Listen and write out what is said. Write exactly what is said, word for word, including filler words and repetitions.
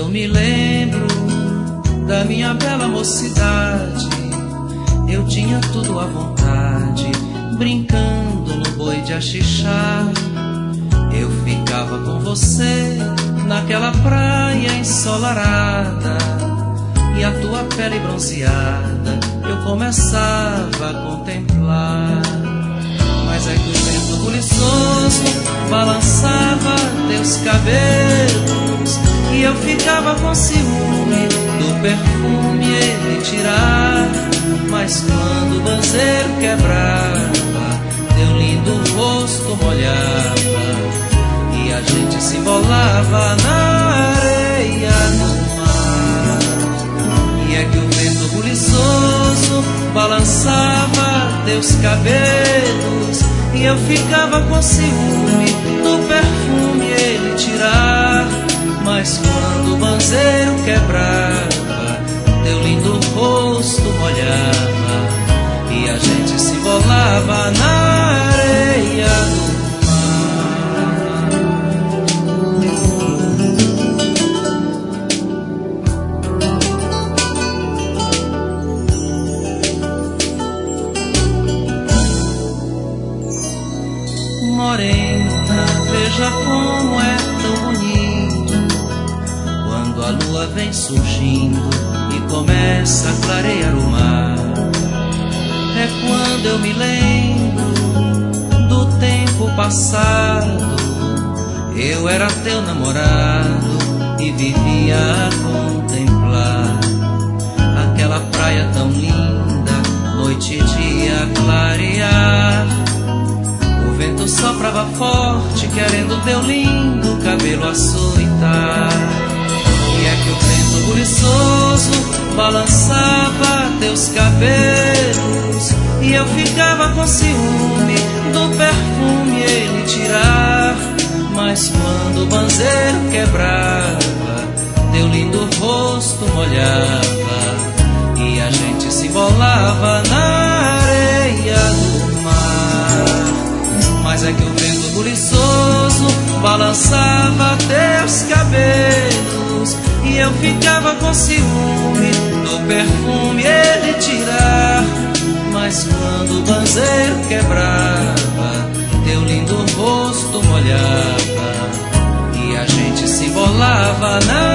eu me lembro da minha bela mocidade, eu tinha tudo à vontade, brincando no boi de axixá. Eu ficava com você naquela praia ensolarada, e a tua pele bronzeada eu começava a contemplar. Mas é que o vento buliçoso balançava teus cabelos, e eu ficava com ciúme do perfume ele tirar. Mas quando o banzeiro quebrava, teu lindo rosto molhava, e a gente se embolava na areia do mar. E é que o vento buliçoso balançava teus cabelos, e eu ficava com ciúme do perfume ele tirar. Mas quando o banzeiro quebrava, teu lindo rosto molhava, e a gente se embolava na areia do morena, veja como é tão bonito quando a lua vem surgindo e começa a clarear o mar. É quando eu me lembro do tempo passado, eu era teu namorado e vivia a contemplar aquela praia tão linda, noite e dia a clarear. O vento soprava forte, querendo teu lindo cabelo açoitar. E é que o vento buliçoso balançava teus cabelos, e eu ficava com ciúme do perfume ele tirar. Mas quando o banzeiro quebrava, teu lindo rosto molhava, e a gente se embolava na areia do mar. Mas é que o vento buliçoso balançava teus cabelos, e eu ficava com ciúme do perfume ele tirar. Mas quando o banzeiro quebrava, teu lindo rosto molhava, e a gente se embolava na